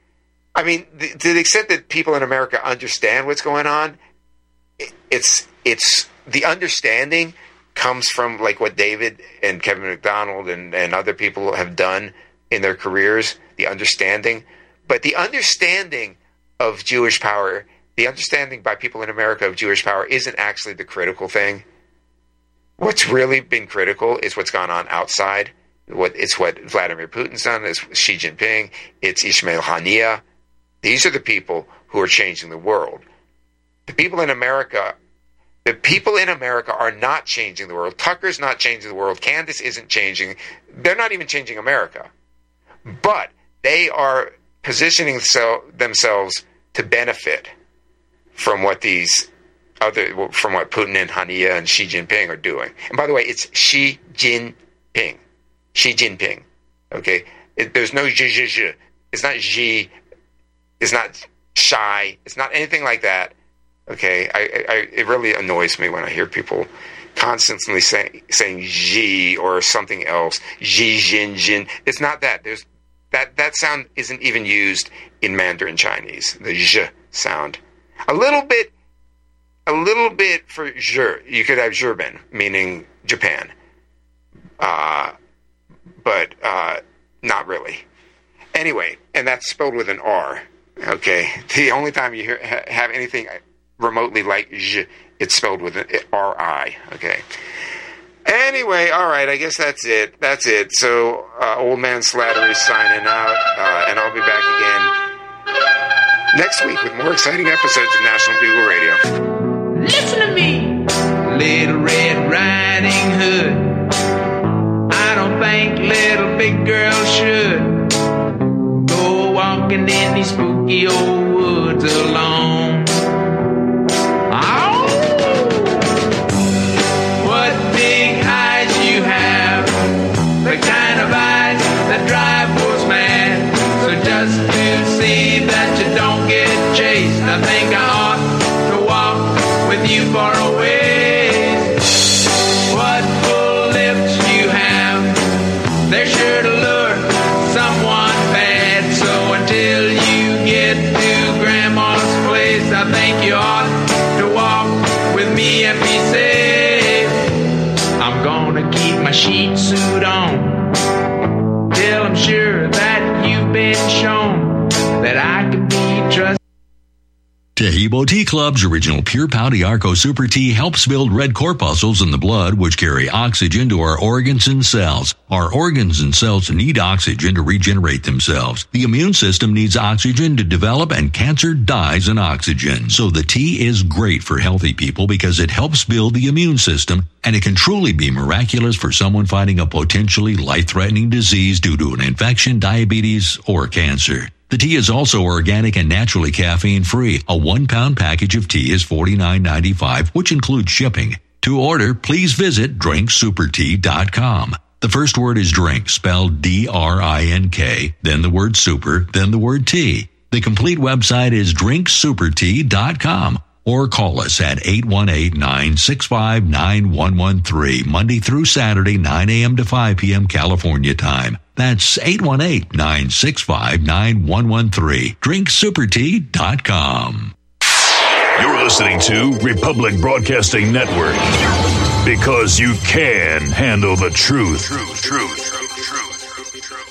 I mean, the, to the extent that people in America understand what's going on, it's it's the understanding comes from like what David and Kevin McDonald and, and other people have done in their careers, the understanding. But the understanding of Jewish power, the understanding by people in America of Jewish power isn't actually the critical thing. What's really been critical is what's gone on outside. What It's what Vladimir Putin's done, it's Xi Jinping, it's Ismail Haniyeh. These are the people who are changing the world. The people in America, the people in America are not changing the world. Tucker's not changing the world. Candace isn't changing. They're not even changing America. But they are positioning so, themselves to benefit from what these other, from what Putin and Haniyeh and Xi Jinping are doing. And by the way, it's Xi Jinping. Xi Jinping. Okay? It, there's no zh, zh, zh. It's not Xi. It's not shy. It's not anything like that. Okay, I, I, it really annoys me when I hear people constantly say, saying "Xi" or something else. Xi Jin Jin. It's not that. There's that. That sound isn't even used in Mandarin Chinese. The "zh" sound. A little bit. A little bit for "zhe." You could have "zhurban," meaning Japan. Uh, but uh, not really. Anyway, and that's spelled with an R. Okay, the only time you hear, ha, have anything remotely like "zh," it's spelled with an R I. Okay. Anyway, all right, I guess that's it. That's it. So, uh, Old Man Slattery signing out, uh, and I'll be back again next week with more exciting episodes of National Bugle Radio. Listen to me, Little Red Riding Hood. I don't think little big girls should walking in these spooky old woods alone. Oh, what big eyes you have, the kind of eyes that drive wolves mad. So just to see that you don't get chased, I think I ought to walk with you for a ways. What full lips you have, they're sure to lure someone bad. So until you get to Grandma's place, I think you ought to walk with me and be safe. I'm gonna keep my sheet suit on till I'm sure that you've been shown that I can be trusted. Tahibo Tea Club's original Pure Pouty Arco Super Tea helps build red corpuscles in the blood, which carry oxygen to our organs and cells. Our organs and cells need oxygen to regenerate themselves. The immune system needs oxygen to develop, and cancer dies in oxygen. So the tea is great for healthy people because it helps build the immune system, and it can truly be miraculous for someone fighting a potentially life-threatening disease due to an infection, diabetes, or cancer. The tea is also organic and naturally caffeine-free. A one-pound package of tea is forty-nine ninety-five, which includes shipping. To order, please visit drink super tea dot com. The first word is drink, spelled D R I N K, then the word super, then the word tea. The complete website is drink super tea dot com. Or call us at eight one eight, nine six five, nine one one three, Monday through Saturday, nine a.m. to five p.m. California time. That's eight one eight, nine six five, nine one one three. drink super tea dot com. You're listening to Republic Broadcasting Network. Because you can handle the truth. Truth, truth.